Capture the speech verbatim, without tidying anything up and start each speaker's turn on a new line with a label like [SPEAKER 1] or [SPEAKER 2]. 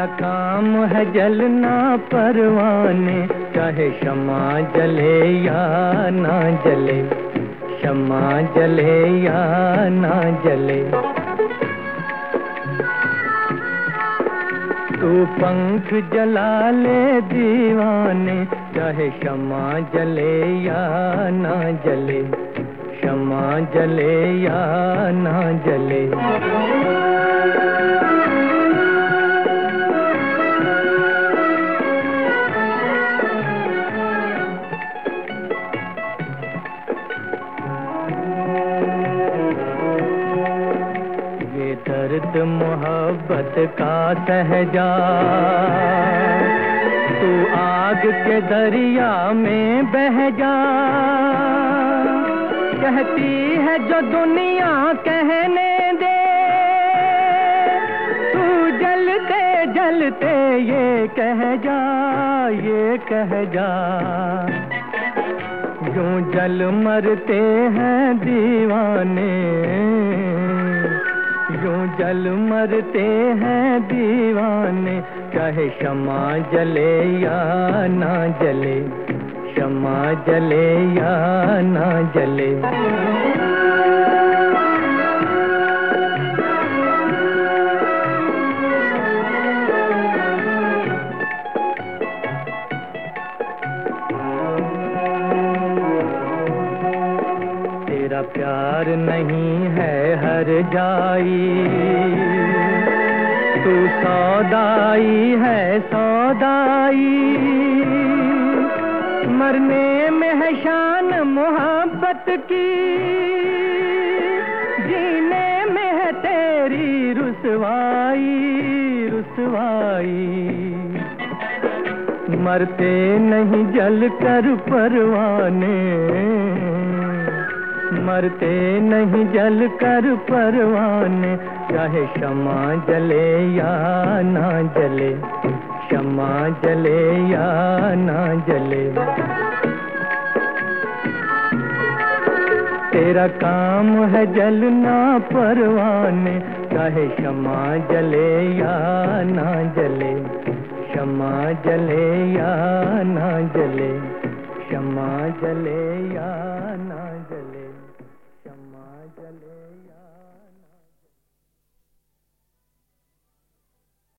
[SPEAKER 1] तेरा काम है जलना परवाने, चाहे शम्मा जले या ना जले, शम्मा जले या ना जले। तू पंख जला ले दीवाने, चाहे शम्मा जले या ना जले, शम्मा जले या ना जले। दर्द मोहब्बत का सहजा, तू आग के दरिया में बह जा। कहती है जो दुनिया कहने दे, तू जलते जलते ये कह जा, ये कह जा। यूं जल मरते हैं दीवाने, यूं जल मरते हैं दीवाने, चाहे शम्मा जले या ना जले, शम्मा जले या ना जले। तेरा प्यार नहीं है हर जाई, तू सौदाई है सौदाई। मरने में है शान मोहब्बत की, जीने में है तेरी रुसवाई रुसवाई। मरते नहीं जल कर परवाने, मरते नहीं जल कर परवाने, चाहे शम्मा जले या ना जले, शम्मा जले या ना जले। तेरा काम है जलना परवाने, चाहे शम्मा जले या ना जले, शम्मा जले या ना जले, शम्मा जले या ना जले, शम्मा जले।